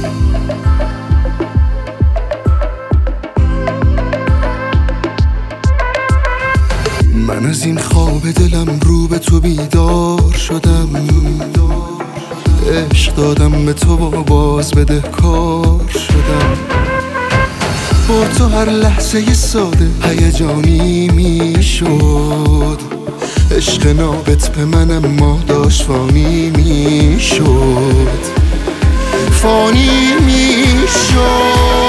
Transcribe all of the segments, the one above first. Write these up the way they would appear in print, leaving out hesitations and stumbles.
من از این خواب دلم رو به تو بیدار شدم، عشق دادم به تو و باز بدهکار شدم. با تو هر لحظه ساده هیجانی میشد، عشق نابت به من اما داشت فانی میشد، فانی میشد.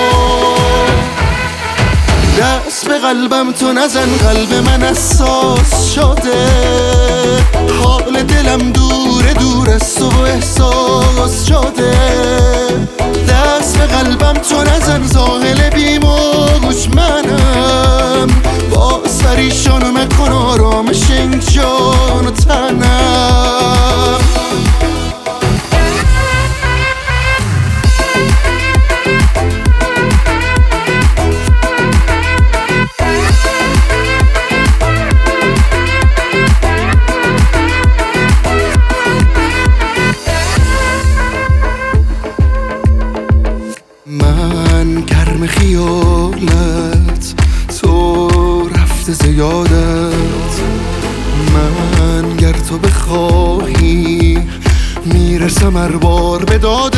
دست به قلبم تو نزن، قلب من اساس شده، حال دلم دوره دور از تو و احساس شده. دست به قلبم تو نزن، ساحل بیموج منم، باز پریشان مکن آرامش این جان و تنم. من گرم خیالت، تو رفته زیادت. من گر تو بخواهی میرسم هر بار به دادت.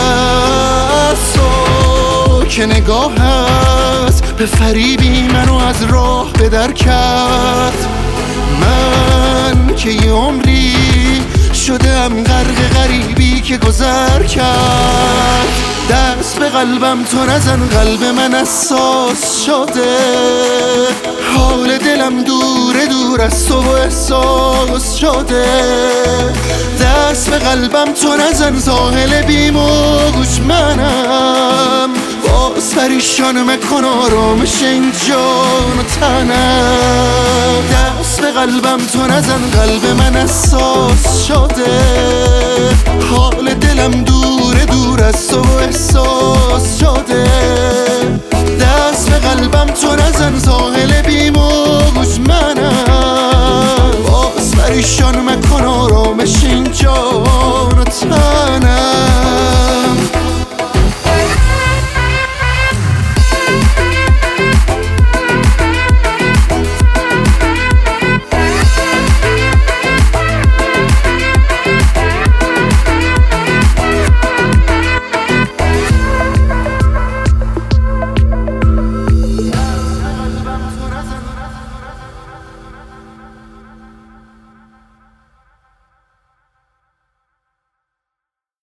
تو که نگاهت به فریبی منو از راه به در کرد. من که یه عمری شدم غرق غریبی که گذر کرد. دست به قلبم تو نزن، قلب من اساس شده، حال دلم دوره دور از تو و احساس شده. دست به قلبم تو نزن، ساحل بیموج منم، باز پریشان مکن آرامش این جان و تنم. دست به قلبم تو نزن، قلب من اساس شده، حال